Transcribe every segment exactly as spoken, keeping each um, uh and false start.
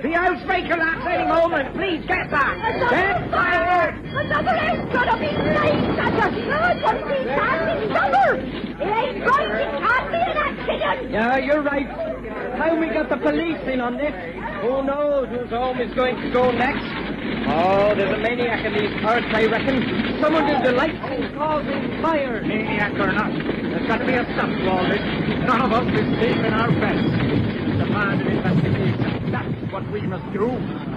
The housemaker last any moment. Please get that. Get fire! Another ain't gonna be late, Doctor. No, it won't be passing double. It ain't right. It can't be an accident. Yeah, you're right. How we got the police in on this? Who knows whose home is going to go next? Oh, there's a maniac in these parts, I reckon. Someone who delights in causing fire. Maniac or not, there's got to be a stop to all this. None of us is safe in our beds. The man in investigation, that's what we must do.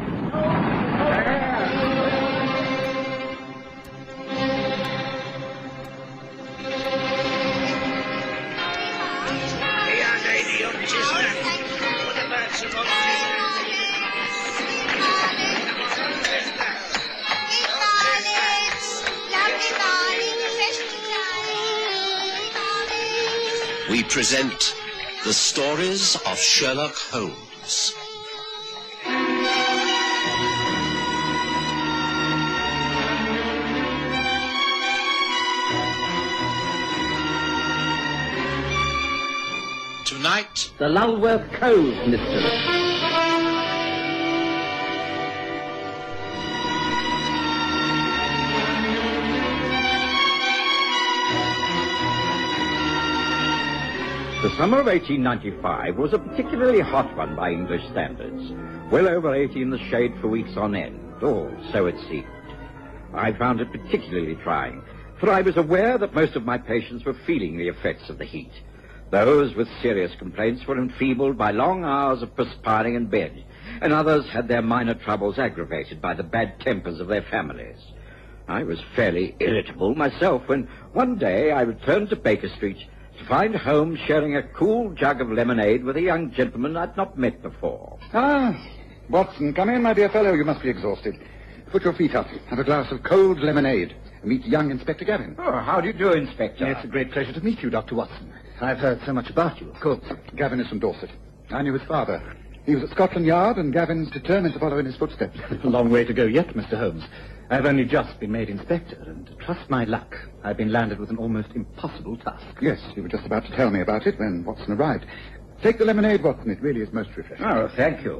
We present the stories of Sherlock Holmes. Tonight, the Lulworth Cove mystery. The summer of eighteen ninety-five was a particularly hot one by English standards. Well over eighty in the shade for weeks on end, or so it seemed. I found it particularly trying, for I was aware that most of my patients were feeling the effects of the heat. Those with serious complaints were enfeebled by long hours of perspiring in bed, and others had their minor troubles aggravated by the bad tempers of their families. I was fairly irritable myself when one day I returned to Baker Street to find Holmes sharing a cool jug of lemonade with a young gentleman I'd not met before. Ah, Watson, come in, my dear fellow. You must be exhausted. Put your feet up. Have a glass of cold lemonade. Meet young Inspector Gavin. Oh, how do you do, Inspector? It's a great pleasure to meet you, Doctor Watson. I've heard so much about you, of course. Gavin is from Dorset. I knew his father. He was at Scotland Yard, and Gavin's determined to follow in his footsteps. A long way to go yet, Mister Holmes. I've only just been made inspector, and trust my luck, I've been landed with an almost impossible task. Yes, you were just about to tell me about it when Watson arrived. Take the lemonade, Watson. It really is most refreshing. Oh, thank you.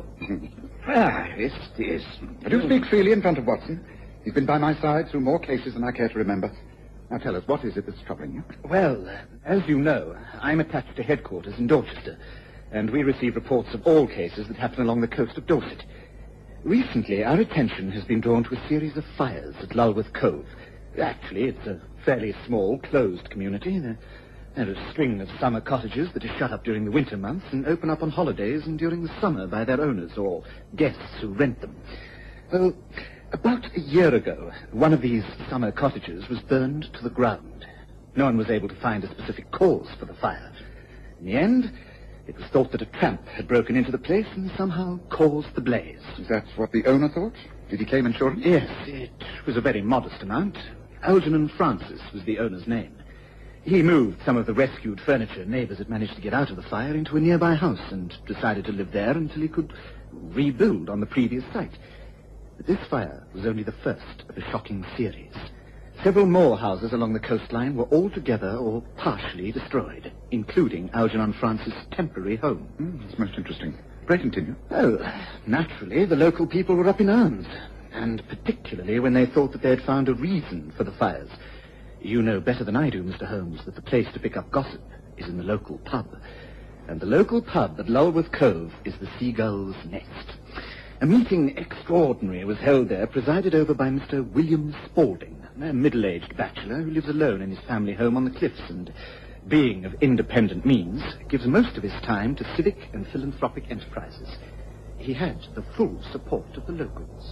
ah, this is... Do speak freely in front of Watson. He's been by my side through more cases than I care to remember. Now tell us, what is it that's troubling you? Well, as you know, I'm attached to headquarters in Dorchester, and we receive reports of all cases that happen along the coast of Dorset. Recently, our attention has been drawn to a series of fires at Lulworth Cove. Actually, it's a fairly small, closed community. There are a string of summer cottages that are shut up during the winter months and open up on holidays and during the summer by their owners or guests who rent them. Well, about a year ago, one of these summer cottages was burned to the ground. No one was able to find a specific cause for the fire. In the end, it was thought that a tramp had broken into the place and somehow caused the blaze. Is that what the owner thought? Did he claim insurance? Yes, it was a very modest amount. Algernon Francis was the owner's name. He moved some of the rescued furniture neighbors had managed to get out of the fire into a nearby house and decided to live there until he could rebuild on the previous site. But this fire was only the first of a shocking series. Several more houses along the coastline were altogether or partially destroyed, including Algernon Francis' temporary home. Mm, that's most interesting. Pray continue. Oh, naturally, the local people were up in arms, and particularly when they thought that they had found a reason for the fires. You know better than I do, Mister Holmes, that the place to pick up gossip is in the local pub. And the local pub at Lulworth Cove is the Seagull's Nest. A meeting extraordinary was held there, presided over by Mister William Spaulding, a middle-aged bachelor who lives alone in his family home on the cliffs and, being of independent means, gives most of his time to civic and philanthropic enterprises. He had the full support of the locals.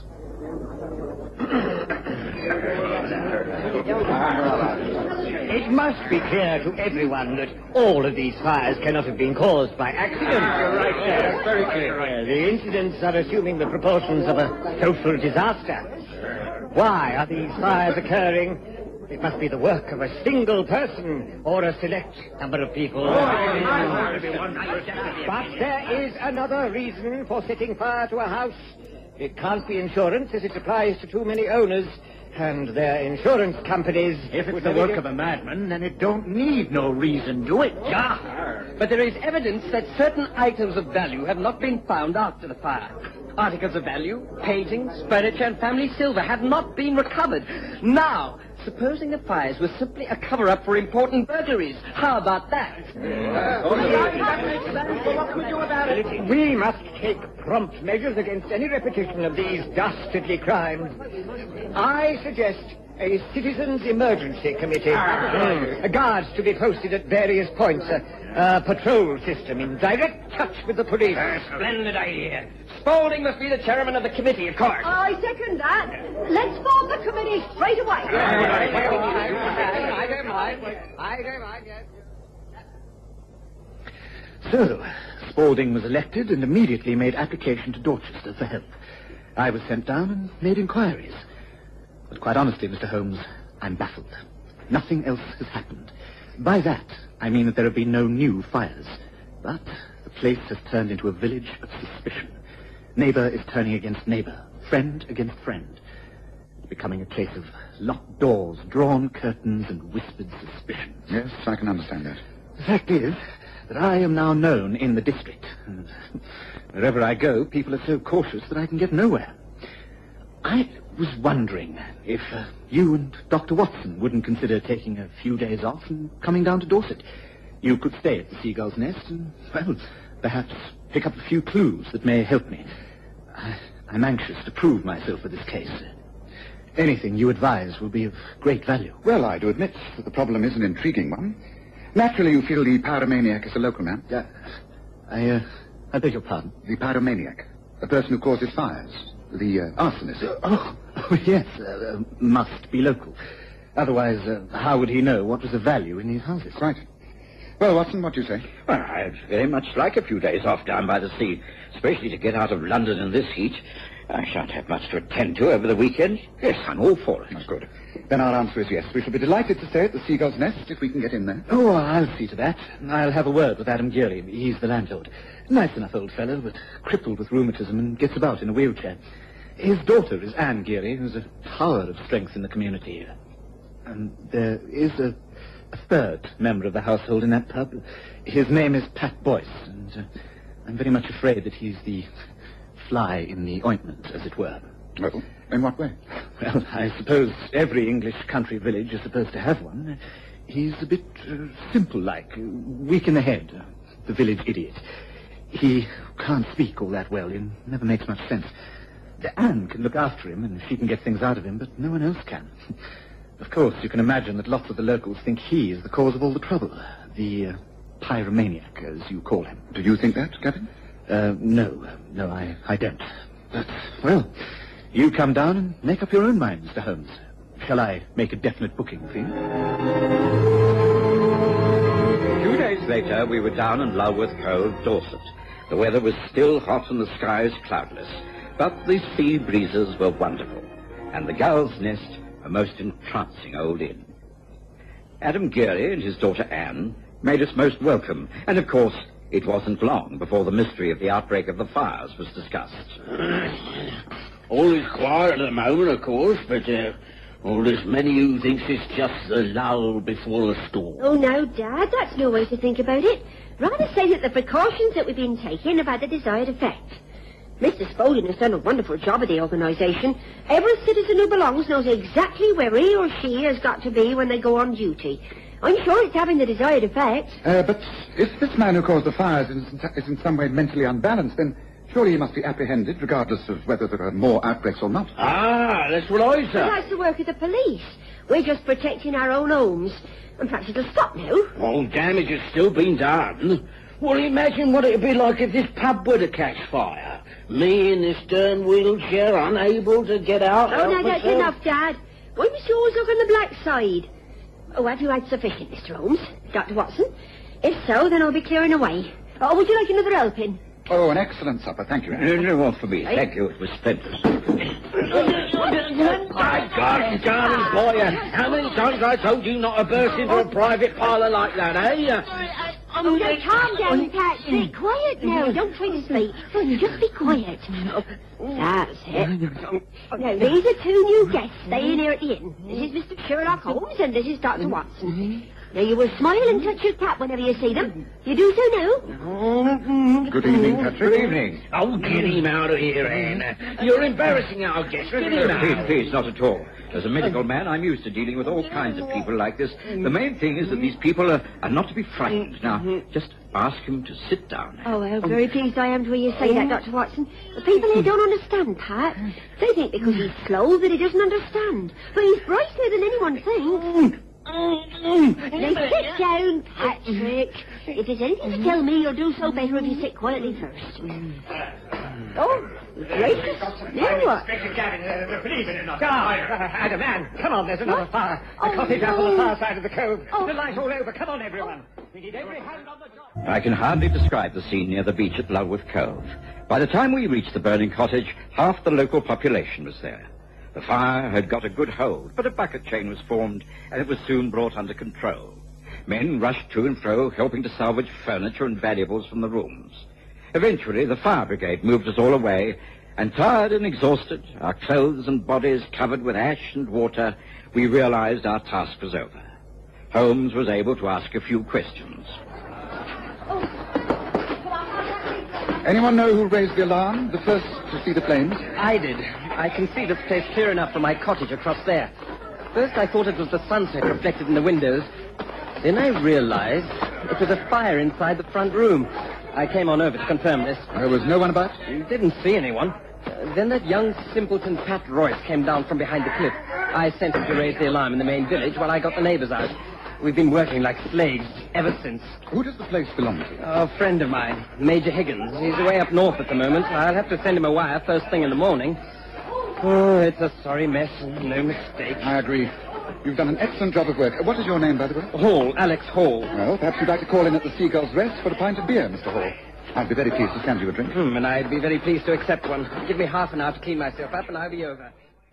It must be clear to everyone that all of these fires cannot have been caused by accident. You're right, yes, very clear. Uh, the incidents are assuming the proportions of a social disaster. Why are these fires occurring? It must be the work of a single person or a select number of people. But there is another reason for setting fire to a house. It can't be insurance, as it applies to too many owners and their insurance companies. If it's the work of a madman, then it don't need no reason, do it? Yeah. But there is evidence that certain items of value have not been found after the fire. Articles of value, paintings, furniture, and family silver had not been recovered. Now, supposing the fires were simply a cover-up for important burglaries, how about that? What can we do about it? We must take prompt measures against any repetition of these dastardly crimes. I suggest a citizens' emergency committee. Mm. Guards to be posted at various points. A, a patrol system in direct touch with the police. A splendid idea. Spaulding must be the chairman of the committee, of course. I second that. Let's form the committee straight away. I don't mind. I don't mind, yes. So, Spaulding was elected and immediately made application to Dorchester for help. I was sent down and made inquiries. But quite honestly, Mister Holmes, I'm baffled. Nothing else has happened. By that, I mean that there have been no new fires. But the place has turned into a village of suspicion. Neighbor is turning against neighbor, friend against friend. It's becoming a place of locked doors, drawn curtains, and whispered suspicion. Yes, I can understand that. The fact is that I am now known in the district. And wherever I go, people are so cautious that I can get nowhere. I was wondering if uh, you and Doctor Watson wouldn't consider taking a few days off and coming down to Dorset. You could stay at the Seagull's Nest and, well, perhaps pick up a few clues that may help me. I, I'm anxious to prove myself for this case. Anything you advise will be of great value. Well, I do admit that the problem is an intriguing one. Naturally, you feel the pyromaniac is a local man. Uh, I, uh, I beg your pardon? The pyromaniac. The person who causes fires. The uh, arsonist. Uh, oh, oh, yes, uh, uh, must be local. Otherwise, uh, how would he know what was of value in these houses? Right. Well, Watson, what do you say? Well, I'd very much like a few days off down by the sea, especially to get out of London in this heat. I shan't have much to attend to over the weekend. Yes, I'm all for it. That's good. Then our answer is yes. We shall be delighted to stay at the Seagull's Nest if we can get in there. Oh, I'll see to that. I'll have a word with Adam Geary. He's the landlord. Nice enough old fellow, but crippled with rheumatism and gets about in a wheelchair. His daughter is Anne Geary, who's a tower of strength in the community. And there is a, a third member of the household in that pub. His name is Pat Boyce, and uh, I'm very much afraid that he's the fly in the ointment, as it were. Oh, in what way? Well, I suppose every English country village is supposed to have one. He's a bit uh, simple-like, weak in the head, uh, the village idiot. He can't speak all that well. It never makes much sense. Anne can look after him, and she can get things out of him, but no one else can. Of course, you can imagine that lots of the locals think he is the cause of all the trouble. The uh, pyromaniac, as you call him. Do you think that, Gavin? Uh, no. No, I, I don't. But, well, you come down and make up your own mind, Mister Holmes. Shall I make a definite booking for you? Two days later, we were down in Lulworth Cove, Dorset. The weather was still hot and the skies cloudless. But the sea breezes were wonderful, and the Gull's Nest a most entrancing old inn. Adam Geary and his daughter Anne made us most welcome, and of course it wasn't long before the mystery of the outbreak of the fires was discussed. All is quiet at the moment, of course, but uh, well, there's many who thinks it's just the lull before the storm. Oh, no, Dad, that's no way to think about it. Rather say that the precautions that we've been taking have had the desired effect. Mister Spaulding has done a wonderful job of the organisation. Every citizen who belongs knows exactly where he or she has got to be when they go on duty. I'm sure it's having the desired effect. Uh, but if this man who caused the fires is, is in some way mentally unbalanced, then surely he must be apprehended, regardless of whether there are more outbreaks or not. Ah, that's what I said. Well, that's the work of the police. We're just protecting our own homes. And perhaps it'll stop now. All damage has still been done. Well, imagine what it'd be like if this pub were to catch fire. Me in this stern wheelchair, unable to get out. Oh, no, that's myself. Enough, Dad. Why must you always look on the black side? Oh, have you had sufficient, Mister Holmes? Doctor Watson? If so, then I'll be clearing away. Oh, would you like another helping? Oh, an excellent supper. Thank you, Anne. No, no more for me. Right. Thank you. It was splendid. My God, darling boy, uh, how many times I told you not to burst into a private parlour like that, eh? Uh, Oh, no, calm down, Patsy. Quiet now. Don't try to speak. Just be quiet. That's it. Now, these are two new guests staying here at the inn. This is Mister Sherlock Holmes, and this is Doctor Watson. Now, you will smile and touch your cap whenever you see them. You do so now. Good evening, Patrick. Good evening. Oh, get him out of here, Anne. You're embarrassing our guest. Get him out. Please, please, not at all. As a medical man, I'm used to dealing with all kinds of people like this. The main thing is that these people are, are not to be frightened. Now, just ask him to sit down. Oh, how very pleased I am to hear you say that, Doctor Watson. The people here don't understand, Pat. They think because he's slow that he doesn't understand. But he's brighter than anyone thinks. Now sit down, Patrick. If there's anything to tell me, you'll do so better if you sit quietly first. Oh, gracious. Now what? Inspector Gavin, uh, believe it or not. Come on, uh, Adam, man. Come on, there's another What? fire. Oh, The cottage up no. on the far side of the cove. Oh. The light all over. Come on, everyone. We need every hand on the job. I can hardly describe the scene near the beach at Lulworth Cove. By the time we reached the burning cottage, half the local population was there. The fire had got a good hold, but a bucket chain was formed, and it was soon brought under control. Men rushed to and fro, helping to salvage furniture and valuables from the rooms. Eventually, the fire brigade moved us all away, and tired and exhausted, our clothes and bodies covered with ash and water, we realized our task was over. Holmes was able to ask a few questions. Anyone know who raised the alarm, the first to see the flames? I did. I can see this place clear enough from my cottage across there. First I thought it was the sunset reflected in the windows. Then I realized it was a fire inside the front room. I came on over to confirm this. There was no one about? Didn't see anyone. Uh, then that young simpleton Pat Royce came down from behind the cliff. I sent him to raise the alarm in the main village while I got the neighbors out. We've been working like slaves ever since. Who does the place belong to? A friend of mine, Major Higgins. He's away up north at the moment. I'll have to send him a wire first thing in the morning. Oh, it's a sorry mess, and no mistake. I agree. You've done an excellent job of work. What is your name, by the way? Hall, Alex Hall. Well, perhaps you'd like to call in at the Seagull's Rest for a pint of beer, Mister Hall. I'd be very pleased to send you a drink. Hmm, and I'd be very pleased to accept one. Give me half an hour to clean myself up, and I'll be over.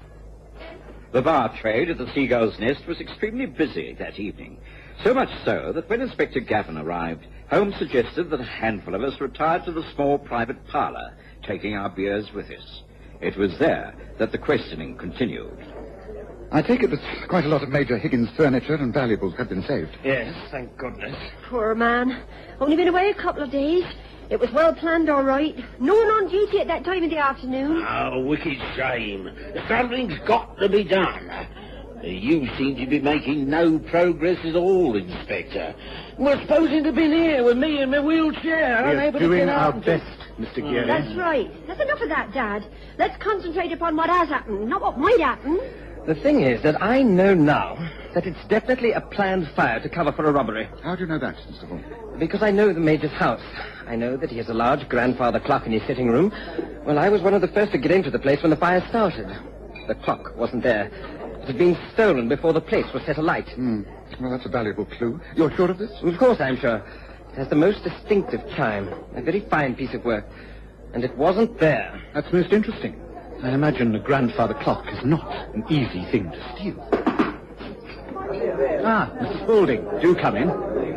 The bar trade at the Seagull's Nest was extremely busy that evening. So much so that when Inspector Gavin arrived, Holmes suggested that a handful of us retire to the small private parlour, taking our beers with us. It was there that the questioning continued. I take it that quite a lot of Major Higgins' furniture and valuables have been saved. Yes, thank goodness. Poor man. Only been away a couple of days. It was well planned, all right. No one on duty at that time of the afternoon. Oh, wicked shame. Something's got to be done. You seem to be making no progress at all, Inspector. We're supposing to have been here with me in my wheelchair. We're unable to doing get our out. best, Mister Geary. That's right. That's enough of that, Dad. Let's concentrate upon what has happened, not what might happen. The thing is that I know now that it's definitely a planned fire to cover for a robbery. How do you know that, Mister Hall? Because I know the Major's house. I know that he has a large grandfather clock in his sitting room. Well, I was one of the first to get into the place when the fire started. The clock wasn't there. It had been stolen before the place was set alight. Hmm. Well, that's a valuable clue. You're sure of this? Of course I'm sure. It has the most distinctive chime. A very fine piece of work. And it wasn't there. That's most interesting. I imagine a grandfather clock is not an easy thing to steal. Ah, Missus Spaulding, do come in.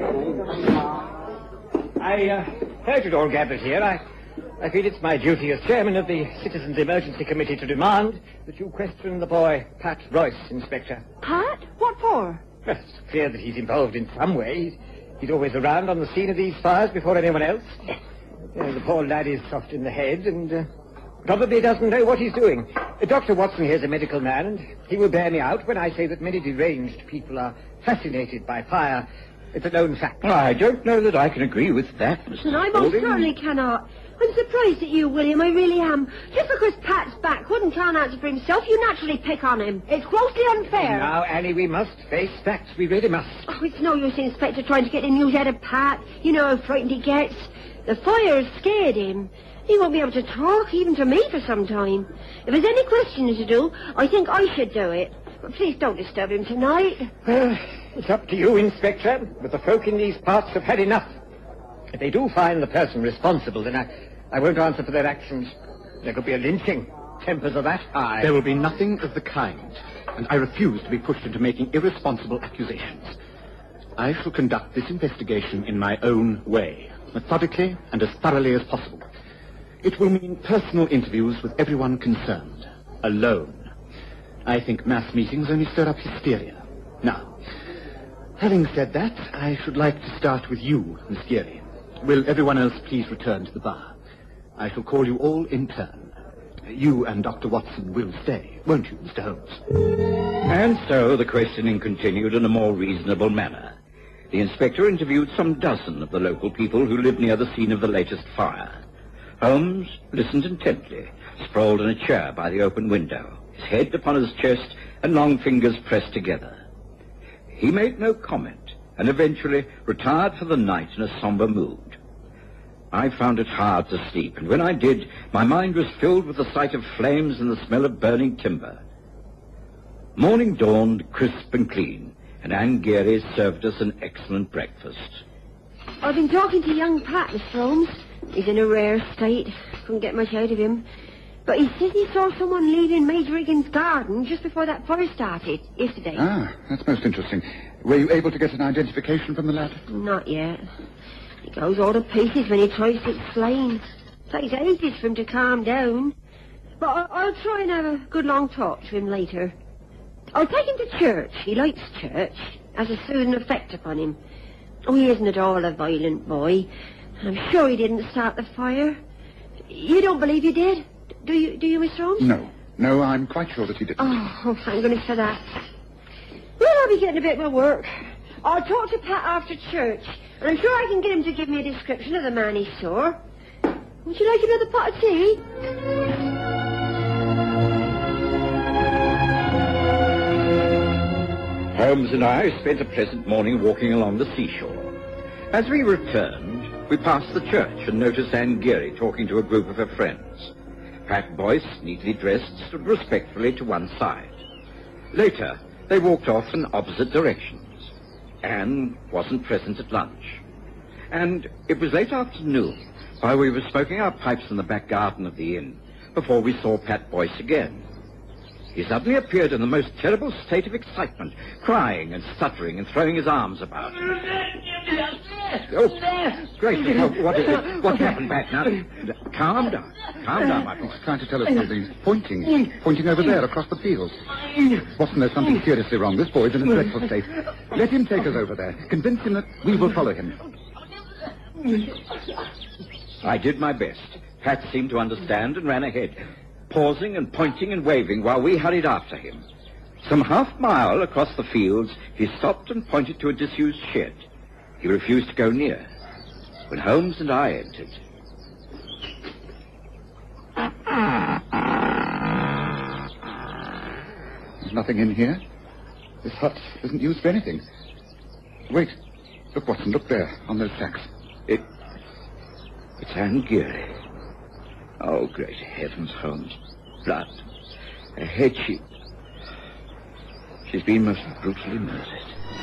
I uh, heard you'd all gathered here. I, I feel it's my duty as chairman of the Citizens Emergency Committee to demand that you question the boy, Pat Royce, Inspector. Pat? What for? Well, it's clear that he's involved in some way. He's, he's always around on the scene of these fires before anyone else. Uh, the poor lad is soft in the head and uh, probably doesn't know what he's doing. Uh, Doctor Watson here is a medical man, and he will bear me out when I say that many deranged people are fascinated by fire. It's a known fact. Well, I don't know that I can agree with that, Mister And I most Spaulding. certainly cannot. I'm surprised at you, William, I really am. Just because Pat's backward and can't answer for himself, you naturally pick on him. It's grossly unfair. Now, Annie, we must face facts. We really must. Oh, it's no use, Inspector, trying to get the news out of Pat. You know how frightened he gets. The fire's scared him. He won't be able to talk, even to me, for some time. If there's any questioning to do, I think I should do it. But please don't disturb him tonight. Well, it's up to you, Inspector, but the folk in these parts have had enough. If they do find the person responsible, then I, I won't answer for their actions. There could be a lynching. Tempers are that high. There will be nothing of the kind, and I refuse to be pushed into making irresponsible accusations. I shall conduct this investigation in my own way, methodically and as thoroughly as possible. It will mean personal interviews with everyone concerned, alone. I think mass meetings only stir up hysteria. Now, Having said that, I should like to start with you, Miss Geary. Will everyone else please return to the bar? I shall call you all in turn. You and Doctor Watson will stay, won't you, Mister Holmes? And so the questioning continued in a more reasonable manner. The inspector interviewed some dozen of the local people who lived near the scene of the latest fire. Holmes listened intently, sprawled in a chair by the open window, his head upon his chest and long fingers pressed together. He made no comment, and eventually retired for the night in a somber mood. I found it hard to sleep, and when I did, my mind was filled with the sight of flames and the smell of burning timber. Morning dawned crisp and clean, and Anne Geary served us an excellent breakfast. I've been talking to young Pat, Mister Holmes. He's in a rare state. Couldn't get much out of him. But he says he saw someone leaving Major Riggins' garden just before that fire started, yesterday. Ah, that's most interesting. Were you able to get an identification from the lad? Not yet. He goes all to pieces when he tries to explain. Takes ages for him to calm down. But I'll, I'll try and have a good long talk to him later. I'll take him to church. He likes church. Has a soothing effect upon him. Oh, he isn't at all a violent boy. I'm sure he didn't start the fire. You don't believe he did? Do you, do you, Mister Holmes? No. No, I'm quite sure that he didn't. Oh, oh, thank goodness for that. Well, I'll be getting a bit more work. I'll talk to Pat after church, and I'm sure I can get him to give me a description of the man he saw. Would you like another pot of tea? Holmes and I spent a pleasant morning walking along the seashore. As we returned, we passed the church and noticed Anne Geary talking to a group of her friends. Pat Boyce, neatly dressed, stood respectfully to one side. Later, they walked off in opposite directions. Anne wasn't present at lunch. And it was late afternoon, while we were smoking our pipes in the back garden of the inn, before we saw Pat Boyce again. He suddenly appeared in the most terrible state of excitement, crying and stuttering and throwing his arms about. Oh, great. Oh, what is it? What's happened, Pat? Now, calm down. Calm down, my boy. He's trying to tell us something. He's pointing. Pointing over there, across the field. Wasn't there something seriously wrong? This boy's in a dreadful state. Let him take us over there. Convince him that we will follow him. I did my best. Pat seemed to understand and ran ahead, pausing and pointing and waving while we hurried after him. Some half mile across the fields, he stopped and pointed to a disused shed. He refused to go near. When Holmes and I entered... There's nothing in here. This hut isn't used for anything. Wait. Look, Watson, look there, on those sacks. It... It's Anne Geary. Oh, great heavens, Holmes. Blood. Her head, she... She's been most brutally murdered.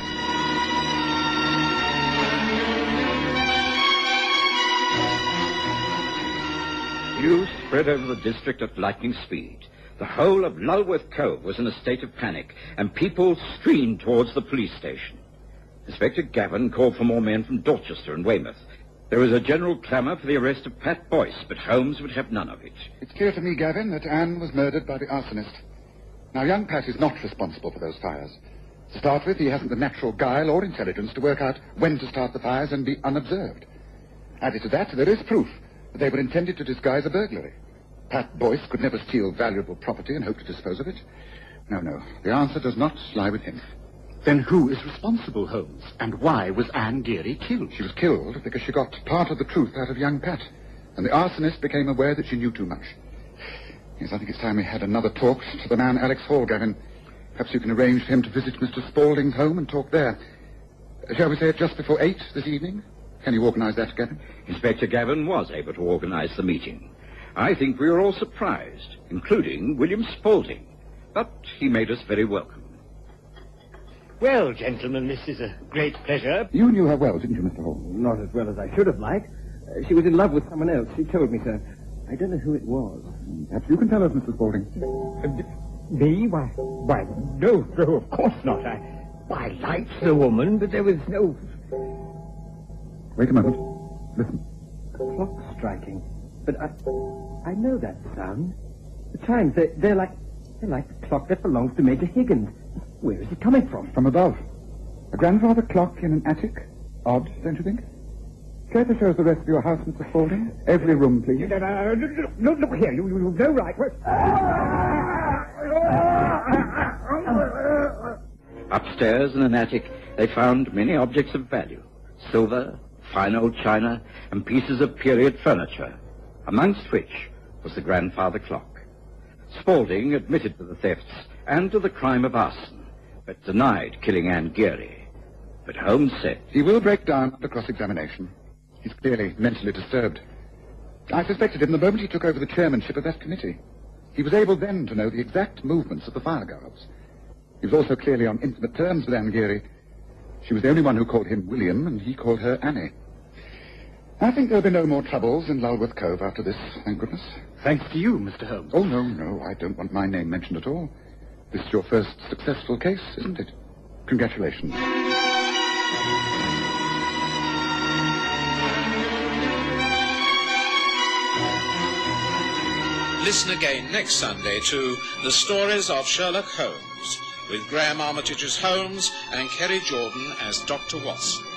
News spread over the district at lightning speed. The whole of Lulworth Cove was in a state of panic, and people streamed towards the police station. Inspector Gavin called for more men from Dorchester and Weymouth. There was a general clamour for the arrest of Pat Boyce, but Holmes would have none of it. It's clear to me, Gavin, that Anne was murdered by the arsonist. Now, young Pat is not responsible for those fires. To start with, he hasn't the natural guile or intelligence to work out when to start the fires and be unobserved. Added to that, there is proof that they were intended to disguise a burglary. Pat Boyce could never steal valuable property and hope to dispose of it. No, no, the answer does not lie with him. Then who is responsible, Holmes? And why was Anne Geary killed? She was killed because she got part of the truth out of young Pat, and the arsonist became aware that she knew too much. Yes, I think it's time we had another talk to the man Alex Hall, Gavin. Perhaps you can arrange for him to visit Mister Spaulding's home and talk there. Shall we say it just before eight this evening? Can you organise that, Gavin? Inspector Gavin was able to organise the meeting. I think we were all surprised, including William Spaulding. But he made us very welcome. Well, gentlemen, this is a great pleasure. You knew her well, didn't you, Mister Hall? Not as well as I should have liked. Uh, she was in love with someone else. She told me so. I don't know who it was. Perhaps you can tell us, Mister Spaulding. Uh, d- me? Why, why, no, no, of course not. I, I liked the woman, but there was no... Wait a moment. Listen. A clock striking. But I, I know that sound. The chimes, they're, they're like, they're like the clock that belongs to Major Higgins. Where is it coming from? From above. A grandfather clock in an attic? Odd, don't you think? Care to show us the rest of your house, Mister Spaulding? Every room, please. Uh, uh, look, look here, you, you, you've no right. Upstairs in an attic, they found many objects of value. Silver, fine old china, and pieces of period furniture, amongst which was the grandfather clock. Spaulding admitted to the thefts and to the crime of arson, but denied killing Anne Geary. But Holmes said... He will break down under cross-examination. He's clearly mentally disturbed. I suspected him the moment he took over the chairmanship of that committee. He was able then to know the exact movements of the fire guards. He was also clearly on intimate terms with Anne Geary. She was the only one who called him William, and he called her Annie. I think there'll be no more troubles in Lulworth Cove after this, thank goodness. Thanks to you, Mister Holmes. Oh, no, no, I don't want my name mentioned at all. This is your first successful case, isn't it? Congratulations. Listen again next Sunday to The Stories of Sherlock Holmes, with Graham Armitage's Holmes and Kerry Jordan as Doctor Watson.